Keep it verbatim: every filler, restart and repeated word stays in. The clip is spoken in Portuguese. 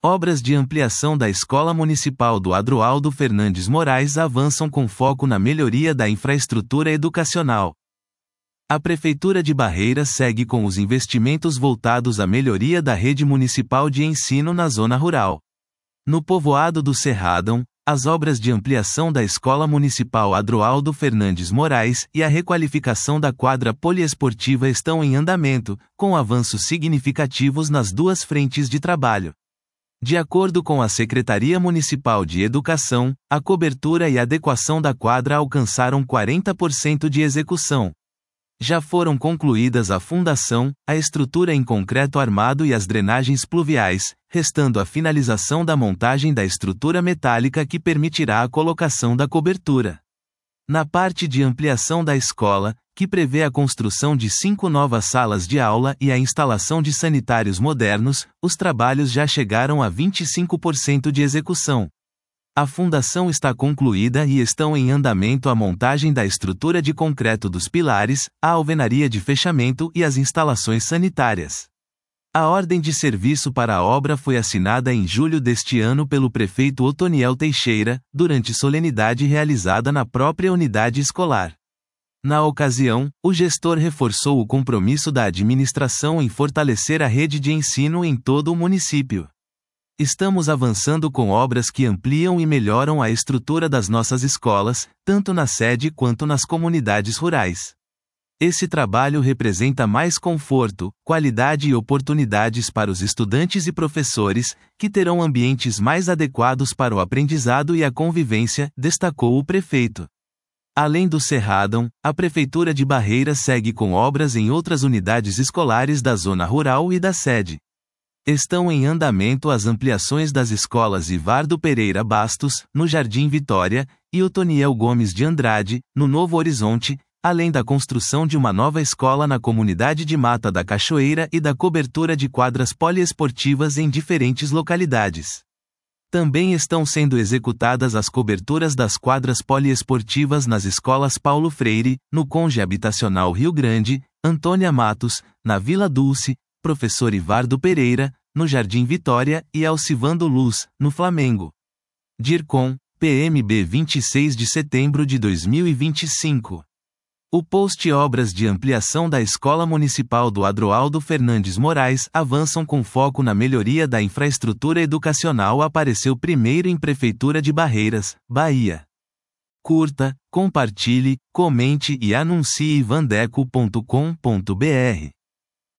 Obras de ampliação da Escola Municipal do Adroaldo Fernandes Moraes avançam com foco na melhoria da infraestrutura educacional. A Prefeitura de Barreiras segue com os investimentos voltados à melhoria da rede municipal de ensino na zona rural. No povoado do Cerradão, as obras de ampliação da Escola Municipal Adroaldo Fernandes Moraes e a requalificação da quadra poliesportiva estão em andamento, com avanços significativos nas duas frentes de trabalho. De acordo com a Secretaria Municipal de Educação, a cobertura e adequação da quadra alcançaram quarenta por cento de execução. Já foram concluídas a fundação, a estrutura em concreto armado e as drenagens pluviais, restando a finalização da montagem da estrutura metálica que permitirá a colocação da cobertura. Na parte de ampliação da escola, que prevê a construção de cinco novas salas de aula e a instalação de sanitários modernos, os trabalhos já chegaram a vinte e cinco por cento de execução. A fundação está concluída e estão em andamento a montagem da estrutura de concreto dos pilares, a alvenaria de fechamento e as instalações sanitárias. A ordem de serviço para a obra foi assinada em julho deste ano pelo prefeito Otoniel Teixeira, durante solenidade realizada na própria unidade escolar. Na ocasião, o gestor reforçou o compromisso da administração em fortalecer a rede de ensino em todo o município. Estamos avançando com obras que ampliam e melhoram a estrutura das nossas escolas, tanto na sede quanto nas comunidades rurais. Esse trabalho representa mais conforto, qualidade e oportunidades para os estudantes e professores, que terão ambientes mais adequados para o aprendizado e a convivência, destacou o prefeito. Além do Cerradão, a Prefeitura de Barreiras segue com obras em outras unidades escolares da zona rural e da sede. Estão em andamento as ampliações das escolas Ivardo Pereira Bastos, no Jardim Vitória, e Otoniel Gomes de Andrade, no Novo Horizonte, além da construção de uma nova escola na comunidade de Mata da Cachoeira e da cobertura de quadras poliesportivas em diferentes localidades. Também estão sendo executadas as coberturas das quadras poliesportivas nas escolas Paulo Freire, no Conge Habitacional Rio Grande, Antônia Matos, na Vila Dulce, Professor Ivardo Pereira, no Jardim Vitória e Alcivando Luz, no Flamengo. DIRCOM, P M B vinte e seis de setembro de dois mil e vinte e cinco. O post Obras de ampliação da Escola Municipal do Adroaldo Fernandes Moraes avançam com foco na melhoria da infraestrutura educacional apareceu primeiro em Prefeitura de Barreiras, Bahia. Curta, compartilhe, comente e anuncie vandeco ponto com ponto br.